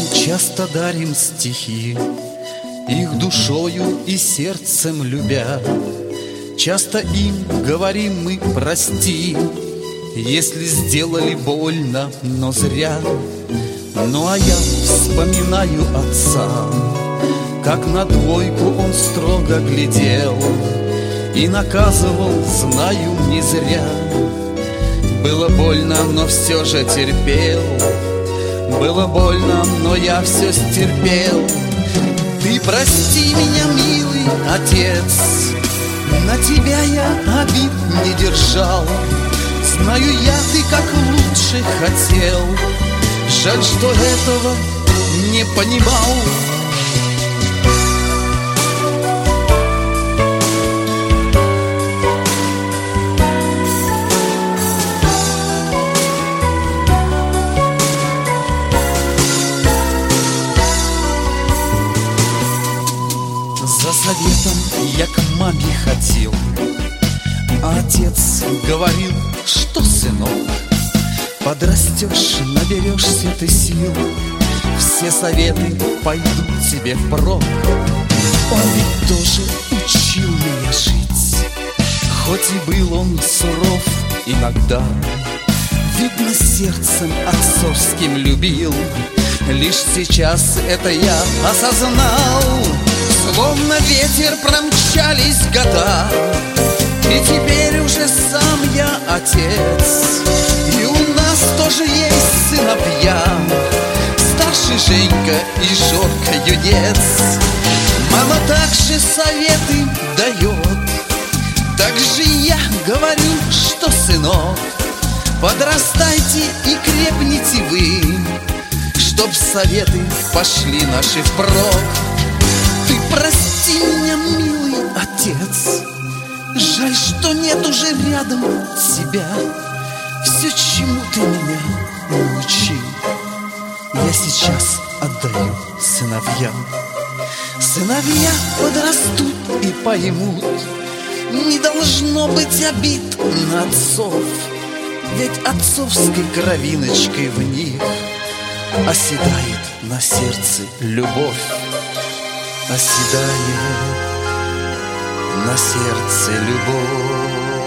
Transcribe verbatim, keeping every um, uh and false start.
часто дарим стихи, их душою и сердцем любя. Часто им говорим мы прости, если сделали больно, но зря. Ну а я вспоминаю отца, как на двойку он строго глядел и наказывал, знаю, не зря. Было больно, но все же терпел. Было больно, но я все стерпел. Ты прости меня, милый отец, на тебя я обид не держал. Знаю я, ты как лучше хотел, жаль, что этого не понимал. За советом я к маме ходил, а отец говорил, что, сынок, подрастешь, наберешься ты сил, все советы пойдут тебе впрок. Он ведь тоже учил меня жить, хоть и был он суров иногда. Видно, сердцем отцовским любил, лишь сейчас это я осознал. Словно ветер промчались года, и теперь уже сам я отец. И у нас тоже есть сыновья, старший Женька и Жорка юнец. Мама также советы дает, так же я говорю, что, сынок, подрастайте и крепните вы, чтоб советы пошли наши впрок. Ты прости меня, милый отец, жаль, что нет уже рядом тебя. Все, чему ты меня научил, я сейчас отдаю сыновьям. Сыновья подрастут и поймут, не должно быть обид на отцов, ведь отцовской кровиночкой в них оседает на сердце любовь. Оседает на сердце любовь.